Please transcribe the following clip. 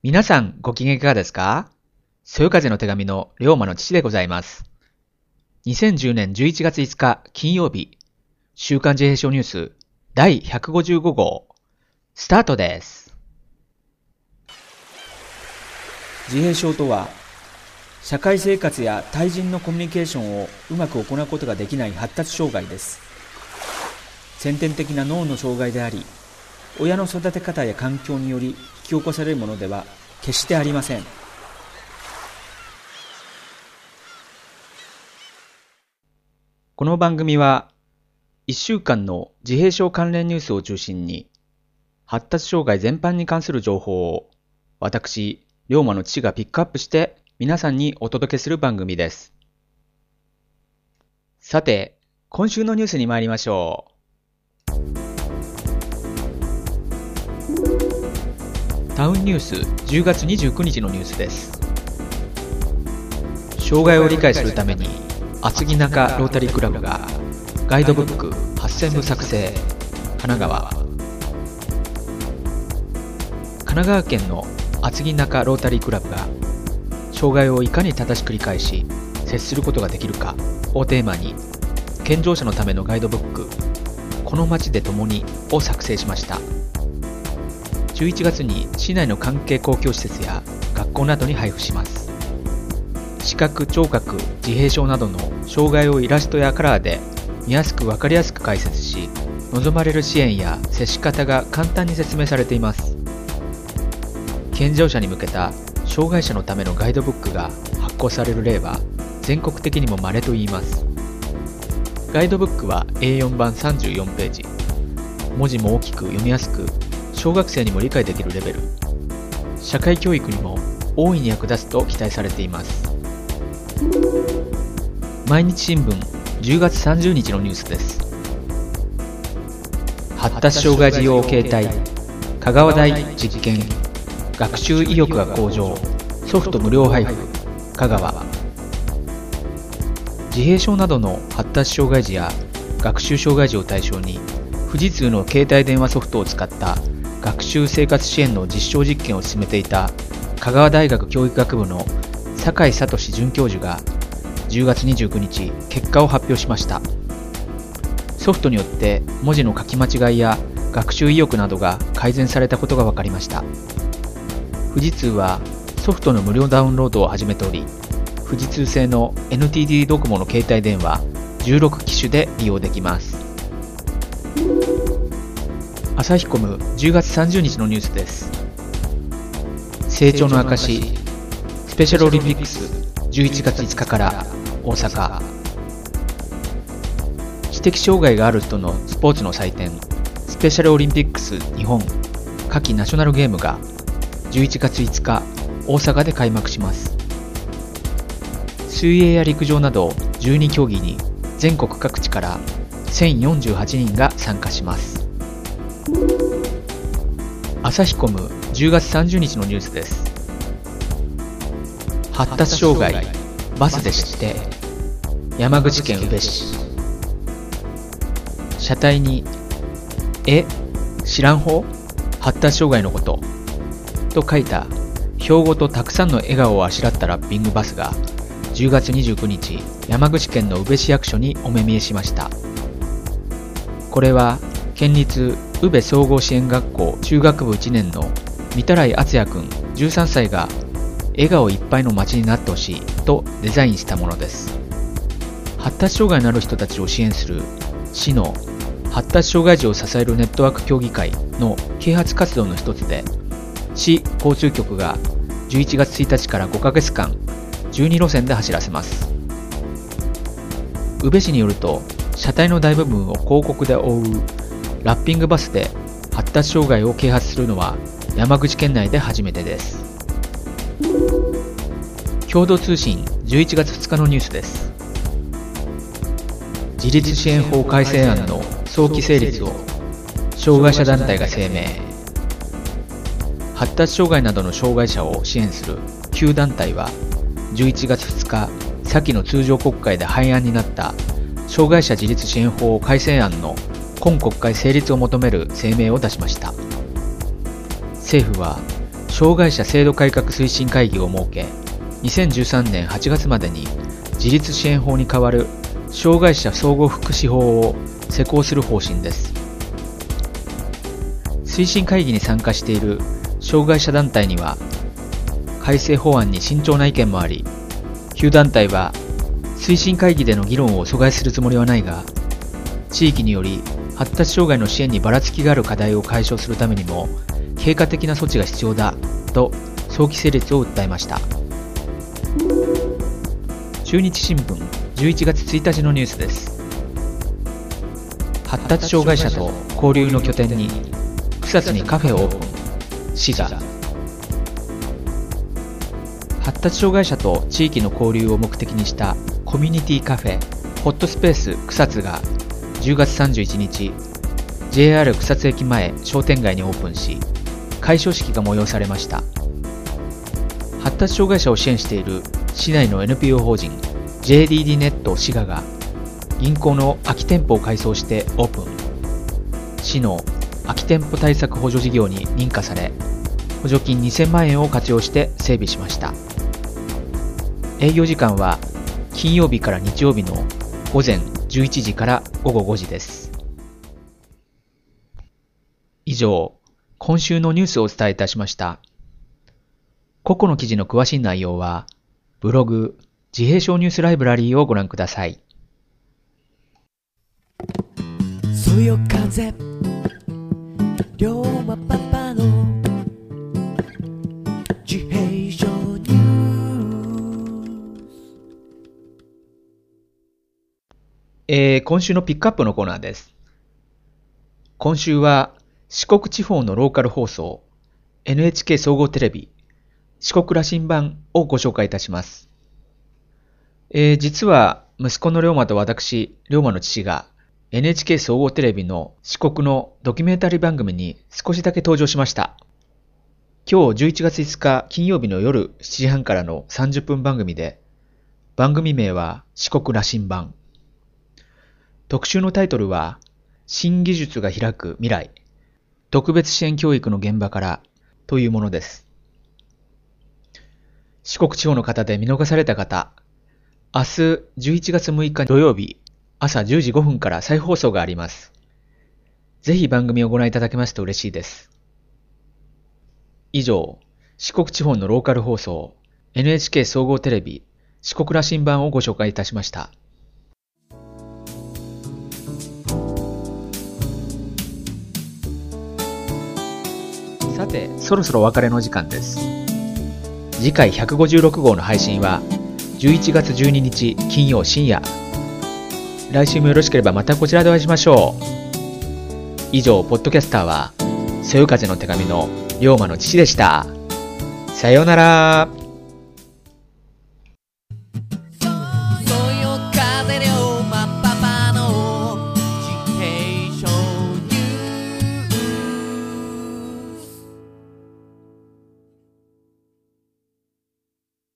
皆さんご機嫌いかがですか？そよ風の手紙の龍馬の父でございます。2010年11月5日金曜日、週刊自閉症ニュース第155号、スタートです。 自閉症とは、社会生活や対人のコミュニケーションをうまく行うことができない発達障害です。先天的な脳の障害であり、親の育て方や環境により引き起こされるものでは決してありません。 この番組は1週間の自閉症関連ニュースを中心に発達障害全般に関する情報を私、龍馬の父がピックアップして皆さんにお届けする番組です。さて、今週のニュースに参りましょう。タウンニュース10月29日のニュースです。障害を理解するために厚木中ロータリークラブがガイドブック8000部作成。神奈川県の厚木中ロータリークラブが障害をいかに正しく理解し接することができるかをテーマに健常者のためのガイドブックこの街で共にを作成しました。11月に市内の関係公共施設や学校などに配布します。視覚・聴覚・自閉症などの障害をイラストやカラーで見やすく分かりやすく解説し、望まれる支援や接し方が簡単に説明されています。健常者に向けた障害者のためのガイドブックが発行される例は全国的にも稀と言います。ガイドブックは A4 版34ページ、文字も大きく読みやすく小学生にも理解できるレベル、社会教育にも大いに役立つと期待されています。毎日新聞10月30日のニュースです。発達障害児用携帯香川大実験、学習意欲が向上、ソフト無料配布。香川。自閉症などの発達障害児や学習障害児を対象に富士通の携帯電話ソフトを使った学習生活支援の実証実験を進めていた香川大学教育学部の酒井聡准教授が10月29日結果を発表しました。ソフトによって文字の書き間違いや学習意欲などが改善されたことが分かりました。富士通はソフトの無料ダウンロードを始めており、富士通製の NTT ドコモの携帯電話16機種で利用できます。朝日コム10月30日のニュースです。成長の証、スペシャルオリンピックス11月5日から大阪。知的障害がある人のスポーツの祭典、スペシャルオリンピックス日本夏季ナショナルゲームが11月5日大阪で開幕します。水泳や陸上など12競技に全国各地から1048人が参加します。朝日コム10月30日のニュースです。発達障害バスで知って、山口県宇部市。車体に知らんほ発達障害のことと書いた標語とたくさんの笑顔をあしらったラッピングバスが10月29日山口県の宇部市役所にお目見えしました。これは県立宇部総合支援学校中学部1年の御手洗敦也くん13歳が笑顔いっぱいの街になってほしいとデザインしたものです。発達障害のある人たちを支援する市の発達障害児を支えるネットワーク協議会の啓発活動の一つで、市交通局が11月1日から5ヶ月間12路線で走らせます。宇部市によると、車体の大部分を広告で覆うラッピングバスで発達障害を啓発するのは山口県内で初めてです。共同通信11月2日のニュースです。自立支援法改正案の早期成立を障害者団体が声明。発達障害などの障害者を支援する9団体は11月2日、先の通常国会で廃案になった障害者自立支援法改正案の今国会成立を求める声明を出しました。政府は障害者制度改革推進会議を設け、2013年8月までに自立支援法に代わる障害者総合福祉法を施行する方針です。推進会議に参加している障害者団体には、改正法案に慎重な意見もあり、旧団体は推進会議での議論を阻害するつもりはないが、地域により発達障害の支援にばらつきがある課題を解消するためにも、経過的な措置が必要だと早期成立を訴えました。中日新聞11月1日のニュースです。発達障害者と交流の拠点に草津にカフェをオープン、滋賀。発達障害者と地域の交流を目的にしたコミュニティカフェホットスペース草津が10月31日 JR 草津駅前商店街にオープンし、開所式が催されました。発達障害者を支援している市内の NPO 法人 JDD ネット滋賀が銀行の空き店舗を改装してオープン。市の空き店舗対策補助事業に認可され、補助金2000万円を活用して整備しました。営業時間は金曜日から日曜日の午前11時から午後5時です。以上、今週のニュースをお伝えいたしました。個々の記事の詳しい内容は、ブログ、自閉症ニュースライブラリーをご覧ください。 そよ風龍馬パパの自閉症ニュース。今週のピックアップのコーナーです。今週は四国地方のローカル放送 NHK 総合テレビ四国羅針盤をご紹介いたします。実は息子の龍馬と私、龍馬の父が NHK 総合テレビの四国のドキュメンタリー番組に少しだけ登場しました。今日11月5日金曜日の夜7時半からの30分番組で、番組名は四国羅針盤。特集のタイトルは新技術が開く未来、特別支援教育の現場からというものです。四国地方の方で見逃された方、明日11月6日土曜日朝10時5分から再放送があります。ぜひ番組をご覧いただけますと嬉しいです。以上、四国地方のローカル放送 NHK 総合テレビ四国羅針盤をご紹介いたしました。さて、そろそろお別れの時間です。次回156号の配信は11月12日金曜深夜。来週もよろしければまたこちらでお会いしましょう。以上、ポッドキャスターはそよ風の手紙の龍馬の父でした。さようなら。